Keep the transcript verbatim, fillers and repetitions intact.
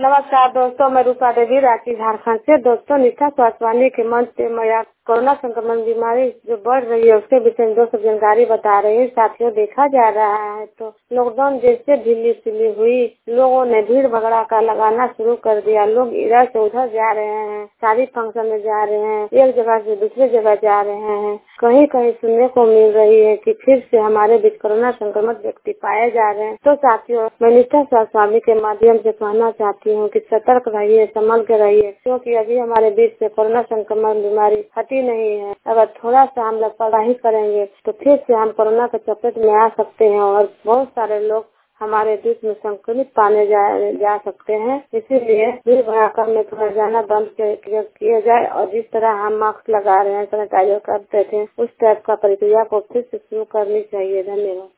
नमस्कार दोस्तों, मैं रूपा देवी रांची झारखंड से। दोस्तों, निष्ठा स्वास्थ्य वाणी के मंच से मैं कोरोना संक्रमण बीमारी जो बढ़ रही है उसके विषय में दोस्तों जानकारी बता रही हूँ। साथियों, देखा जा रहा है तो लॉकडाउन जैसे ढीली सिली हुई, लोगों ने भीड़ भगड़ाका लगाना शुरू कर दिया। लोग इधर से उधर जा रहे हैं, शादी फंक्शन में जा रहे हैं, एक जगह से दूसरी जगह जा रहे हैं। कहीं कहीं सुनने को मिल रही है कि फिर से हमारे बीच कोरोना संक्रमित व्यक्ति पाए जा रहे हैं। तो साथियों, मैं निष्ठा स्वास्थ्य वाणी के माध्यम से कहना चाहती हूँ कि सतर्क रहिए, संभल के रहिए, क्योंकि अभी हमारे बीच से कोरोना संक्रमण बीमारी हटी नहीं है। अगर थोड़ा सा हम लापरवाही करेंगे तो फिर से हम कोरोना के चपेट में आ सकते हैं और बहुत सारे लोग हमारे बीच में संक्रमित पाने जा, जा सकते हैं। इसीलिए भीड़ भड़ाका में थोड़ा जाना बंद किया जाए और जिस तरह हम मास्क लगा रहे हैं, सैनिटाइजर करते थे, उस टाइप का प्रक्रिया को फिर से शुरू करनी चाहिए। धन्यवाद।